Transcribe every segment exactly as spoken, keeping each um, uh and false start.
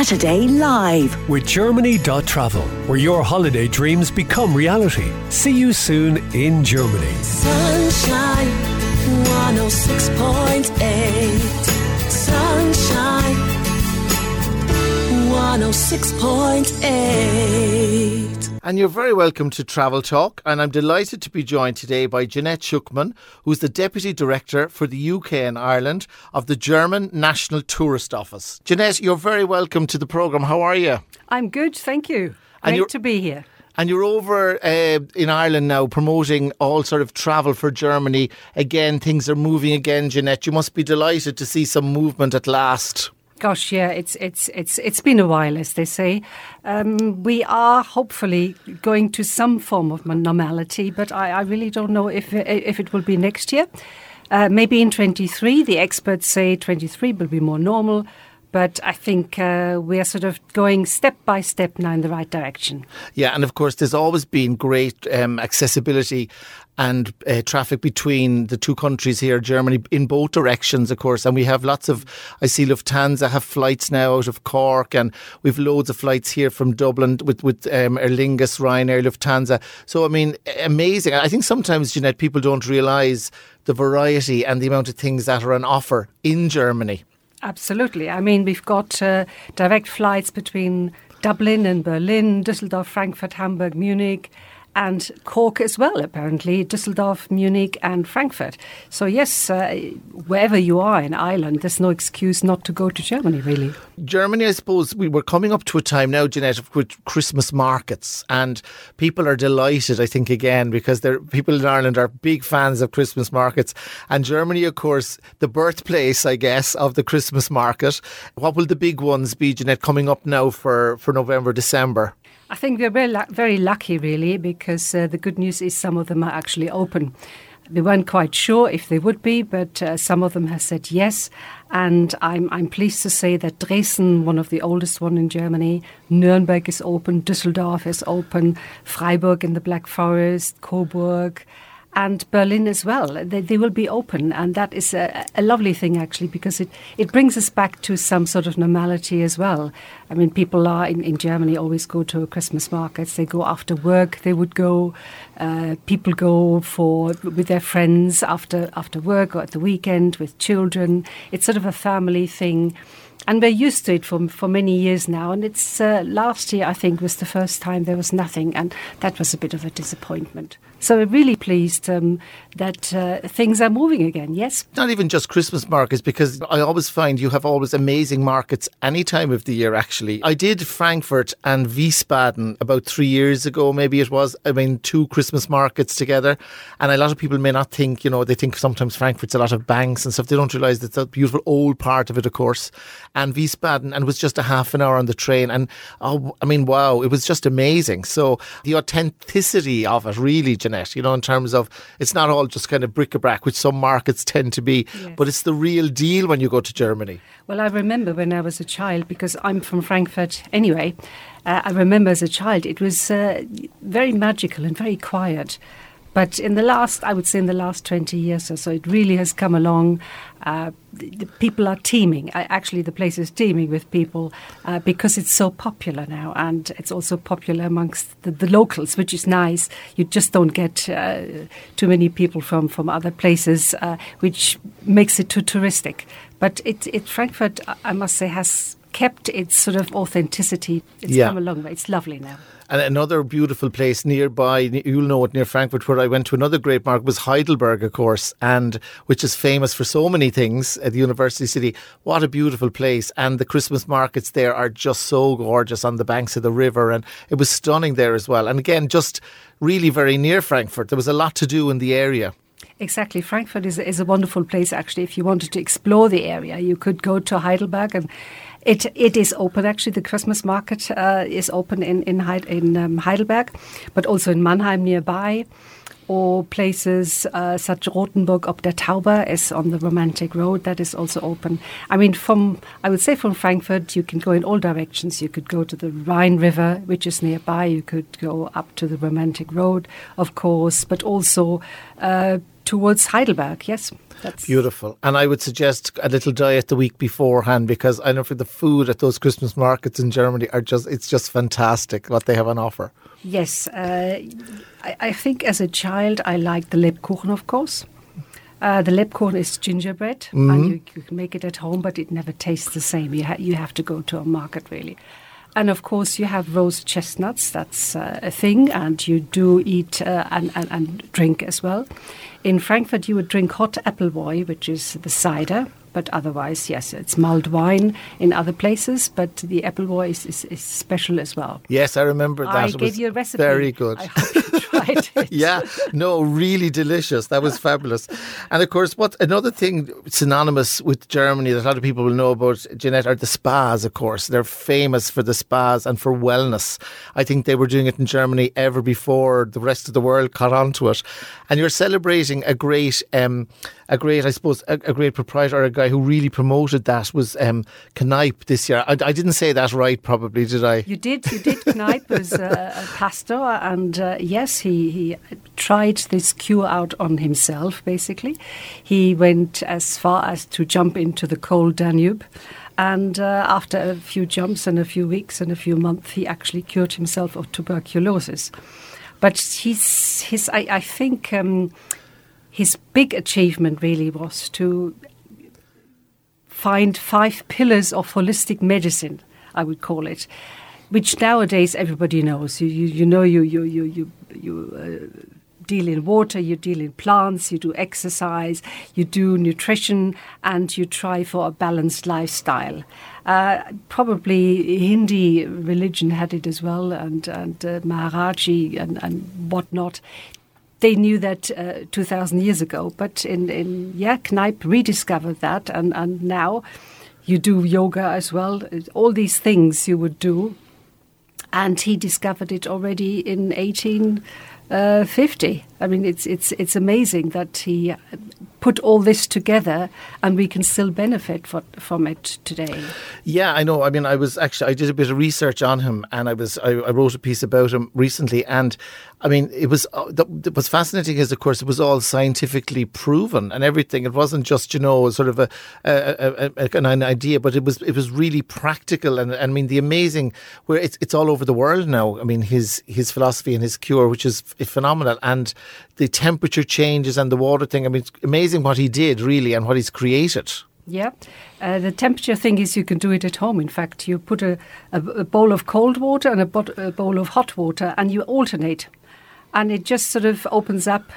Saturday live with Germany dot travel, where your holiday dreams become reality. See you soon in Germany. Sunshine one oh six point eight. Sunshine one oh six point eight. And you're very welcome to Travel Talk, and I'm delighted to be joined today by Jeanette Schuckman, who's the Deputy Director for the U K and Ireland of the German National Tourist Office. Jeanette, you're very welcome to the programme. How are you? I'm good, thank you. Great to be here. And you're over uh, in Ireland now promoting all sort of travel for Germany. Again, things are moving again, Jeanette. You must be delighted to see some movement at last. Gosh, yeah, it's it's it's it's been a while, as they say. Um, we are hopefully going to some form of normality, but I, I really don't know if if it will be next year. Uh, maybe in twenty-three, the experts say twenty-three will be more normal. But I think uh, we are sort of going step by step now in the right direction. Yeah, and of course there's always been great um, accessibility and uh, traffic between the two countries here, Germany, in both directions, of course. And we have lots of, I see Lufthansa have flights now out of Cork, and we've loads of flights here from Dublin with, with um, Aer Lingus, Ryanair, Lufthansa. So, I mean, amazing. I think sometimes, Jeanette, people don't realise the variety and the amount of things that are on offer in Germany. Absolutely. I mean, we've got uh, direct flights between Dublin and Berlin, Düsseldorf, Frankfurt, Hamburg, Munich, and Cork as well, apparently, Düsseldorf, Munich and Frankfurt. So yes, uh, wherever you are in Ireland, there's no excuse not to go to Germany, really. Germany, I suppose, we were coming up to a time now, Jeanette, with Christmas markets, and people are delighted, I think, again, because people in Ireland are big fans of Christmas markets. And Germany, of course, the birthplace, I guess, of the Christmas market. What will the big ones be, Jeanette, coming up now for, for November, December? I think we're very, very lucky, really, because uh, the good news is some of them are actually open. We weren't quite sure if they would be, but uh, some of them have said yes. And I'm I'm pleased to say that Dresden, one of the oldest one in Germany, Nuremberg is open, Düsseldorf is open, Freiburg in the Black Forest, Coburg, and Berlin as well. They, they will be open, and that is a, a lovely thing, actually, because it, it brings us back to some sort of normality as well. I mean, people are in, in Germany always go to Christmas markets. They go after work. They would go. Uh, people go for with their friends after after work or at the weekend with children. It's sort of a family thing. And we're used to it for for many years now. And it's uh, last year, I think, was the first time there was nothing. And that was a bit of a disappointment. So we're really pleased um, that uh, things are moving again, yes. Not even just Christmas markets, because I always find you have always amazing markets any time of the year, actually. I did Frankfurt and Wiesbaden about three years ago, maybe it was. I mean, two Christmas markets together. And a lot of people may not think, you know, they think sometimes Frankfurt's a lot of banks and stuff. They don't realise it's a beautiful old part of it, of course. And Wiesbaden, and it was just a half an hour on the train. And, oh, I mean, wow, it was just amazing. So the authenticity of it, really, Jeanette, you know, in terms of it's not all just kind of bric-a-brac, which some markets tend to be, yes. But it's the real deal when you go to Germany. Well, I remember when I was a child, because I'm from Frankfurt anyway, uh, I remember as a child it was uh, very magical and very quiet. But in the last, I would say in the last twenty years or so, it really has come along. Uh, the, the people are teeming. I, actually, the place is teeming with people uh, because it's so popular now. And it's also popular amongst the, the locals, which is nice. You just don't get uh, too many people from, from other places, uh, which makes it too touristic. But it, it Frankfurt, I must say, has kept its sort of authenticity. It's yeah. come a long way. It's lovely now. And another beautiful place nearby, you'll know it, near Frankfurt, where I went to another great market, was Heidelberg, of course, and which is famous for so many things at the university city. What a beautiful place. And the Christmas markets there are just so gorgeous on the banks of the river. And it was stunning there as well. And again, just really very near Frankfurt. There was a lot to do in the area. Exactly. Frankfurt is, is a wonderful place, actually. If you wanted to explore the area, you could go to Heidelberg, and it it is open, actually. The Christmas market uh, is open in, in, in um, Heidelberg, but also in Mannheim nearby, or places uh, such Rothenburg ob der Tauber is on the romantic road. That is also open. I mean, from I would say from Frankfurt, you can go in all directions. You could go to the Rhine River, which is nearby. You could go up to the romantic road, of course, but also uh, towards Heidelberg, yes. That's beautiful. And I would suggest a little diet the week beforehand, because I know for the food at those Christmas markets in Germany are just, it's just fantastic what they have on offer. Yes. Uh, I, I think as a child I liked the Lebkuchen, of course. Uh, the Lebkuchen is gingerbread, mm-hmm. and you, you can make it at home, but it never tastes the same. You, ha- you have to go to a market, really. And of course, you have roast chestnuts. That's uh, a thing, and you do eat uh, and, and, and drink as well. In Frankfurt, you would drink hot Appleboy, which is the cider. But otherwise, yes, it's mulled wine in other places, but the Appleboy is, is, is special as well. Yes, I remember that. I it gave was you a recipe. Very good. I hope you tried it. Yeah, no, really delicious. That was fabulous. And of course, what another thing synonymous with Germany that a lot of people will know about, Jeanette, are the spas, of course. They're famous for the spas and for wellness. I think they were doing it in Germany ever before the rest of the world caught on to it. And you're celebrating a great, um, a great, I suppose, a, a great proprietor, a guy who really promoted that was um, Kneipp this year. I, I didn't say that right, probably, did I? You did, you did. Kneipp was uh, a pastor, and uh, yes, he, he tried this cure out on himself, basically. He went as far as to jump into the cold Danube. And uh, after a few jumps and a few weeks and a few months, he actually cured himself of tuberculosis. But he's, his, I, I think um, his big achievement really was to find five pillars of holistic medicine, I would call it, which nowadays everybody knows. You you, you know you you you you, you uh, deal in water, you deal in plants, you do exercise, you do nutrition, and you try for a balanced lifestyle. Uh, probably Hindi religion had it as well, and and uh, Maharaji and and whatnot. They knew that uh, two thousand years ago, but in, in yeah, Kneipp rediscovered that, and, and now you do yoga as well. All these things you would do, and he discovered it already in eighteen fifty. I mean, it's it's it's amazing that he put all this together, and we can still benefit for, from it today. Yeah, I know. I mean, I was actually I did a bit of research on him, and I was I, I wrote a piece about him recently, and I mean, it was uh, the, what's fascinating is, of course, it was all scientifically proven and everything. It wasn't just, you know, sort of a, a, a, a an idea, but it was it was really practical, and, and I mean, the amazing where it's it's all over the world now. I mean, his his philosophy and his cure, which is phenomenal, and the temperature changes and the water thing. I mean, it's amazing what he did, really, and what he's created. Yeah. Uh, the temperature thing is you can do it at home. In fact, you put a, a, a bowl of cold water and a, bot- a bowl of hot water, and you alternate. And it just sort of opens up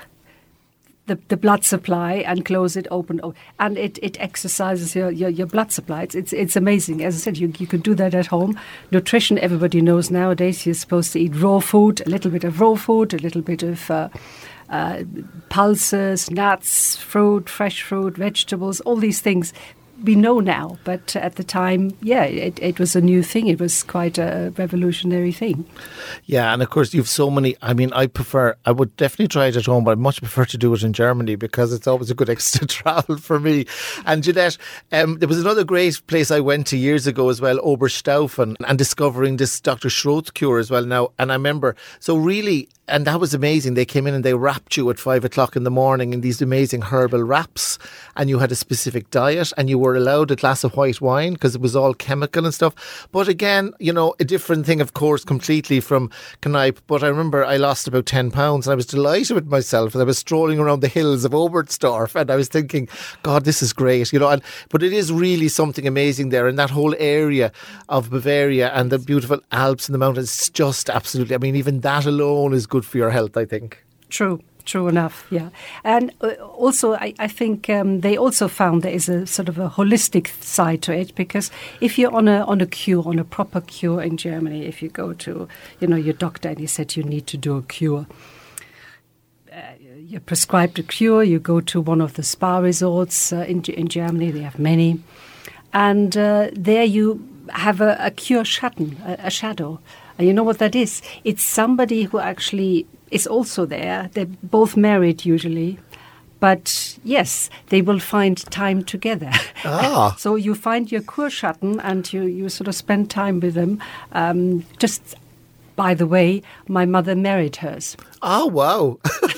the, the blood supply and close it open. And it, it exercises your, your, your blood supply. It's, it's it's amazing. As I said, you, you can do that at home. Nutrition, everybody knows nowadays you're supposed to eat raw food, a little bit of raw food, a little bit of uh, uh, pulses, nuts, fruit, fresh fruit, vegetables, all these things. We know now, but at the time, yeah, it, it was a new thing. It was quite a revolutionary thing. Yeah, and of course, you've so many. I mean, I prefer, I would definitely try it at home, but I much prefer to do it in Germany because it's always a good extra travel for me. And Jeanette, um, there was another great place I went to years ago as well, Oberstaufen, and discovering this Doctor Schroth cure as well now. And I remember, so really, and that was amazing. They came in and they wrapped you at five o'clock in the morning in these amazing herbal wraps, and you had a specific diet, and you were allowed a glass of white wine because it was all chemical and stuff. But again, you know, a different thing, of course, completely from Kneipp. But I remember I lost about ten pounds, and I was delighted with myself. And I was strolling around the hills of Oberstdorf, and I was thinking, God, this is great, you know. And, but it is really something amazing there, and that whole area of Bavaria and the beautiful Alps and the mountains, just absolutely. I mean, even that alone is good for your health, I think. True. True enough, yeah. And uh, also, I, I think um, they also found there is a sort of a holistic side to it, because if you're on a on a cure, on a proper cure in Germany, if you go to, you know, your doctor and he said you need to do a cure, uh, you're prescribed a cure, you go to one of the spa resorts uh, in, in Germany, they have many, and uh, there you have a, a cure Schatten, a, a shadow. And you know what that is? It's somebody who actually is also there. They're both married usually. But yes, they will find time together. Ah. So you find your Kurschatten and you, you sort of spend time with them. Um, just by the way, my mother married hers. Oh, wow.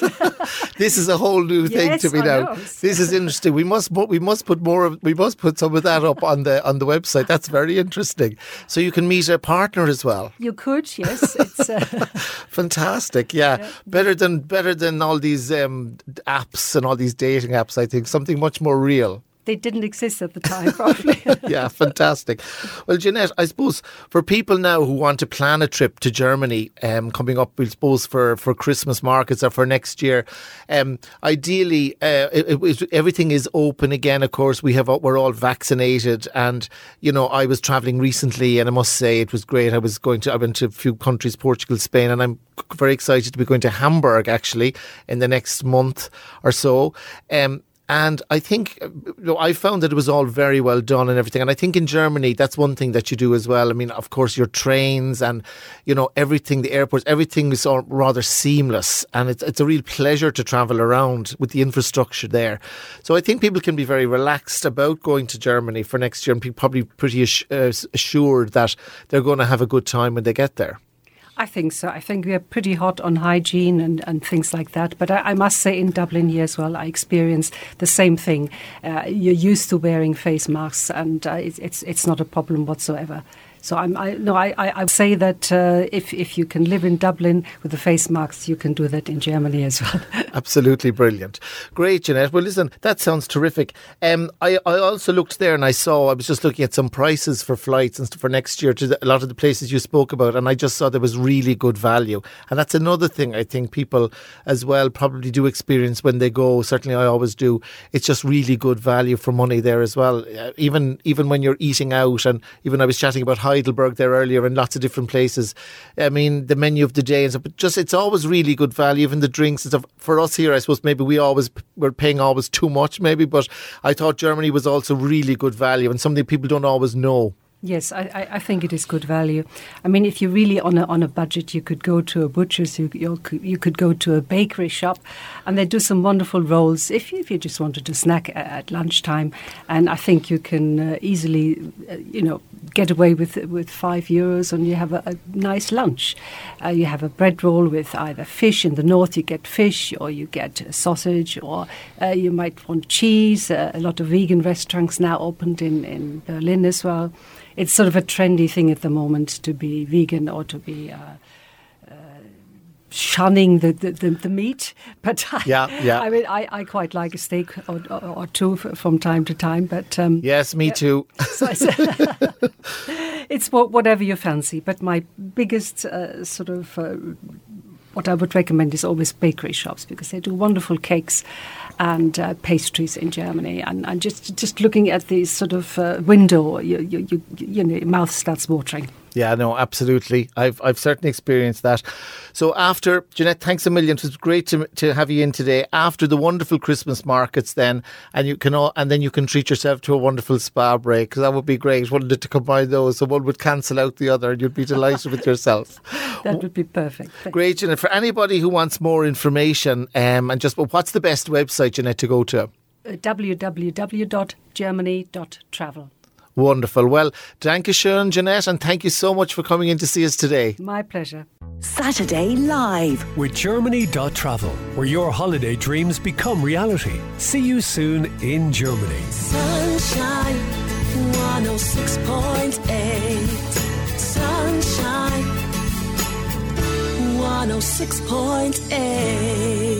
This is a whole new thing Yes, to me I now. know. This is interesting. We must put, we must put more of, we must put some of that up on the on the website. That's very interesting. So you can meet a partner as well. You could, yes. It's uh, Fantastic. Yeah. yeah. Better than better than all these um, apps and all these dating apps, I think. Something much more real. They didn't exist at the time, probably. Yeah, fantastic. Well, Jeanette, I suppose for people now who want to plan a trip to Germany um, coming up, I suppose, for, for Christmas markets or for next year, um, ideally, uh, it, it, everything is open again. Of course, we have we're all vaccinated. And, you know, I was travelling recently and I must say it was great. I was going to, I went to a few countries, Portugal, Spain, and I'm very excited to be going to Hamburg, actually, in the next month or so. Um, And I think, you know, I found that it was all very well done and everything. And I think in Germany, that's one thing that you do as well. I mean, of course, your trains and, you know, everything, the airports, everything is all rather seamless. And it's, it's a real pleasure to travel around with the infrastructure there. So I think people can be very relaxed about going to Germany for next year and be probably pretty uh, assured that they're going to have a good time when they get there. I think so. I think we are pretty hot on hygiene and, and things like that. But I, I must say in Dublin here as well, I experienced the same thing. Uh, you're used to wearing face masks and uh, it's, it's it's not a problem whatsoever. So I'm, I no, I, I, I say that uh, if if you can live in Dublin with the face masks, you can do that in Germany as well. Absolutely brilliant. Great, Jeanette. Well, listen, that sounds terrific. Um, I, I also looked there and I saw, I was just looking at some prices for flights and stuff for next year to the, a lot of the places you spoke about, and I just saw there was really good value. And that's another thing I think people as well probably do experience when they go. Certainly I always do. It's just really good value for money there as well. Uh, even even when you're eating out, and even I was chatting about Heidelberg there earlier and lots of different places. I mean, the menu of the day and stuff, but just it's always really good value. Even the drinks and stuff. For us here, I suppose maybe we always were paying always too much, maybe, but I thought Germany was also really good value and something people don't always know. Yes, I, I think it is good value. I mean, if you're really on a on a budget, you could go to a butcher's, you you, you could go to a bakery shop, and they do some wonderful rolls if you, if you just wanted to snack at, at lunchtime. And I think you can uh, easily, uh, you know, get away with with five euros, and you have a, a nice lunch. Uh, you have a bread roll with either fish. In the north, you get fish, or you get uh, sausage, or uh, you might want cheese. Uh, a lot of vegan restaurants now opened in, in Berlin as well. It's sort of a trendy thing at the moment to be vegan or to be uh, uh, shunning the, the, the, the meat. But yeah, yeah. I mean, I, I quite like a steak or, or, or two from time to time. But um, yes, me yeah. too. So it's whatever you fancy. But my biggest uh, sort of uh, what I would recommend is always bakery shops, because they do wonderful cakes and uh, pastries in Germany. And, and just just looking at the sort of uh, window, you, you, you, you know, your mouth starts watering. Yeah, no, absolutely. I've I've certainly experienced that. So after, Jeanette, thanks a million. It was great to to have you in today. After the wonderful Christmas markets then, and you can all, and then you can treat yourself to a wonderful spa break, because that would be great. One to combine those, so one would cancel out the other and you'd be delighted with yourself. That would be perfect. Thank Great, Jeanette. For anybody who wants more information, um, and just, well, what's the best website, Jeanette, to go to? Uh, w w w dot germany dot travel. Wonderful. Well, danke schön, Jeanette, and thank you so much for coming in to see us today. My pleasure. Saturday Live with Germany dot travel, where your holiday dreams become reality. See you soon in Germany. Sunshine one oh six point eight. Sunshine one oh six point eight.